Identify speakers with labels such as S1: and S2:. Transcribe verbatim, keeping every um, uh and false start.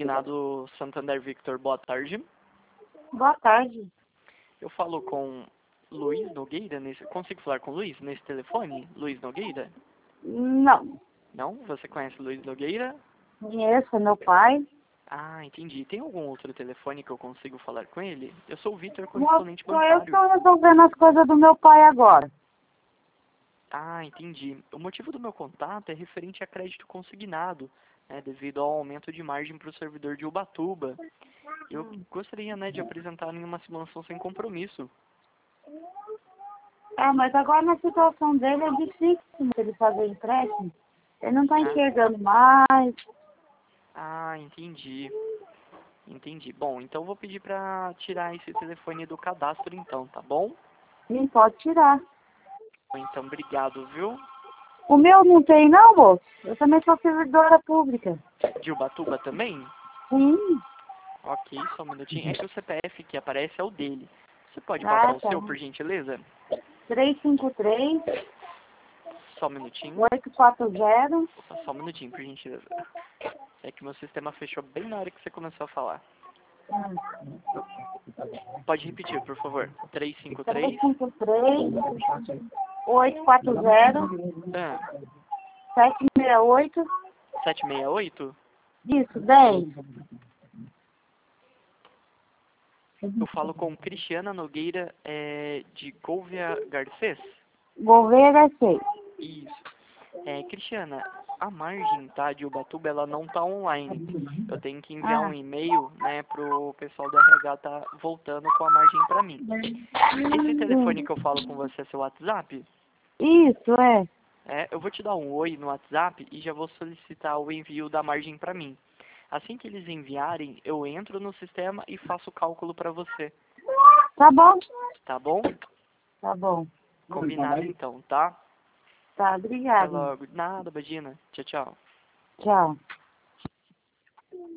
S1: Consignado Santander Victor, boa tarde.
S2: Boa tarde.
S1: Eu falo com Luiz Nogueira, nesse... consigo falar com o Luiz nesse telefone? Luiz Nogueira?
S2: Não.
S1: Não? Você conhece Luiz Nogueira?
S2: Conheço, é meu pai.
S1: Ah, entendi. Tem algum outro telefone que eu consigo falar com ele? Eu sou o Vitor,
S2: Só
S1: correspondente
S2: eu
S1: bancário.
S2: estou resolvendo as coisas do meu pai agora.
S1: Ah, entendi. O motivo do meu contato é referente a crédito consignado, né, devido ao aumento de margem para o servidor de Ubatuba. Eu gostaria, né, de apresentar em uma simulação sem compromisso.
S2: É, mas agora na situação dele é difícil ele fazer empréstimo. Ele não está enxergando mais.
S1: Ah, entendi. Entendi. Bom, então eu vou pedir para tirar esse telefone do cadastro então, tá bom?
S2: Sim, pode tirar.
S1: Então, obrigado, viu?
S2: O meu não tem não, moço. Eu também sou servidora pública.
S1: De Ubatuba também?
S2: Sim.
S1: Ok, só um minutinho. É que o C P F que aparece é o dele. Você pode passar
S2: Ah,
S1: o
S2: tá.
S1: seu, por gentileza?
S2: três cinco três,
S1: Só um minutinho.
S2: oito quatro zero.
S1: Opa, só um minutinho, por gentileza. É que meu sistema fechou bem na hora que você começou a falar. Pode repetir, por favor. três cinco três.
S2: três cinco três, oito quatro zero,
S1: Ah,
S2: sete seis oito.
S1: sete seis oito?
S2: Isso, dez.
S1: Eu falo com Cristiana Nogueira, é, de Gouveia Garcês?
S2: Gouveia seis.
S1: Isso. É, Cristiana, a margem, tá, de Ubatuba, ela não tá online. Eu tenho que enviar um
S2: Ah.
S1: e-mail, né, pro pessoal do R H tá voltando com a margem pra mim. Esse telefone que eu falo com você é seu WhatsApp?
S2: Isso, é.
S1: É, eu vou te dar um oi no WhatsApp e já vou solicitar o envio da margem pra mim. Assim que eles enviarem, eu entro no sistema e faço o cálculo pra você.
S2: Tá bom?
S1: Tá bom?
S2: Tá bom.
S1: Combinado então, tá?
S2: Tá,
S1: Até
S2: obrigado.
S1: logo. Nada, Badina. Tchau, tchau.
S2: Tchau.